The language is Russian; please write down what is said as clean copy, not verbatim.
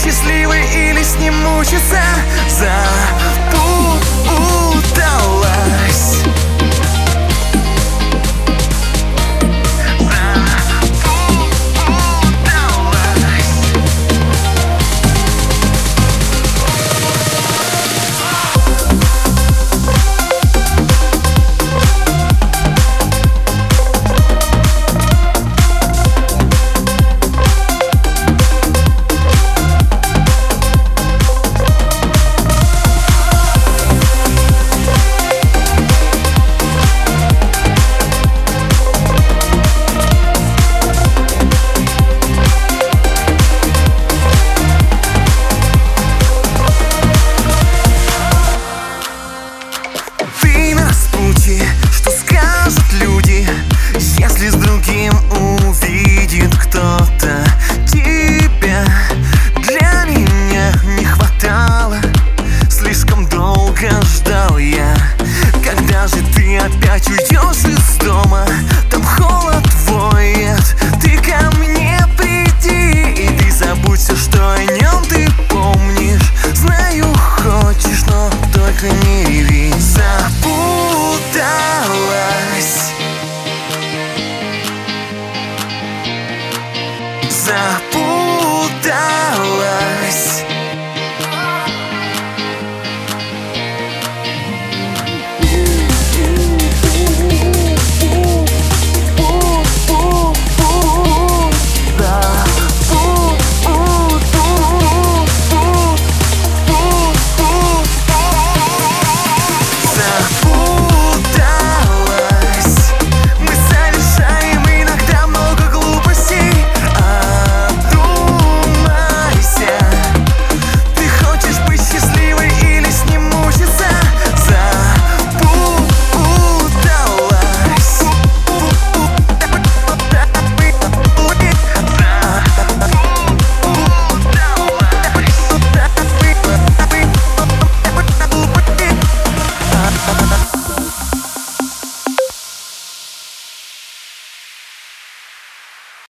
счастливой или с ним мучиться. Запуталась. Что скажут люди, если с другим увидит кто-то тебя? Для меня не хватало, слишком долго ждал я. Когда же ты опять уйдешь из дома? Там холод воет, ты ко мне приди. И ты забудь все, что о нем ты помнишь. Знаю, хочешь, но только не реви. Запуталась.